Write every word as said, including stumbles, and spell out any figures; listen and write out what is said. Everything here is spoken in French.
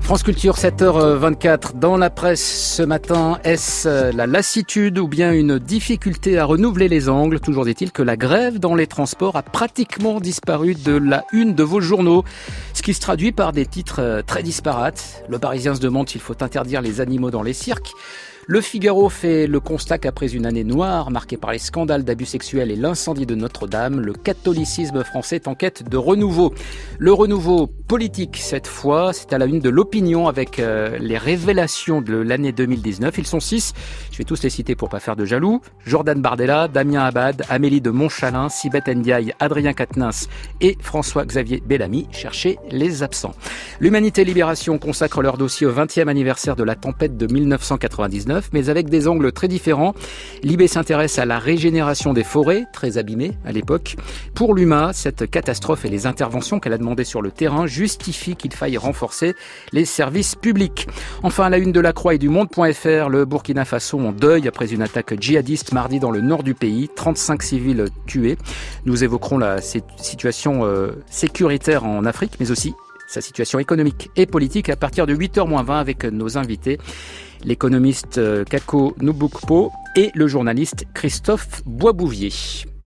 France Culture, sept heures vingt-quatre. Dans la presse ce matin, est-ce la lassitude ou bien une difficulté à renouveler les angles? Toujours est-il que la grève dans les transports a pratiquement disparu de la une de vos journaux, ce qui se traduit par des titres très disparates. Le Parisien se demande s'il faut interdire les animaux dans les cirques. Le Figaro fait le constat qu'après une année noire marquée par les scandales d'abus sexuels et l'incendie de Notre-Dame, le catholicisme français est en quête de renouveau. Le renouveau politique cette fois, c'est à la une de l'Opinion avec euh, les révélations de l'année deux mille dix-neuf. Ils sont six, je vais tous les citer pour pas faire de jaloux. Jordan Bardella, Damien Abad, Amélie de Montchalin, Sibeth Ndiaye, Adrien Quatennens et François-Xavier Bellamy. Cherchez les absents. L'Humanité Libération consacre leur dossier au vingtième anniversaire de la tempête de mille neuf cent quatre-vingt-dix-neuf. Mais avec des angles très différents. Libé s'intéresse à la régénération des forêts, très abîmées à l'époque. Pour l'U M A, cette catastrophe et les interventions qu'elle a demandées sur le terrain justifient qu'il faille renforcer les services publics. Enfin, à la une de la Croix et du Monde.fr, le Burkina Faso en deuil après une attaque djihadiste mardi dans le nord du pays. trente-cinq civils tués. Nous évoquerons la situation euh, sécuritaire en Afrique, mais aussi sa situation économique et politique à partir de huit heures moins vingt avec nos invités, l'économiste Kako Nubukpo et le journaliste Christophe Boisbouvier.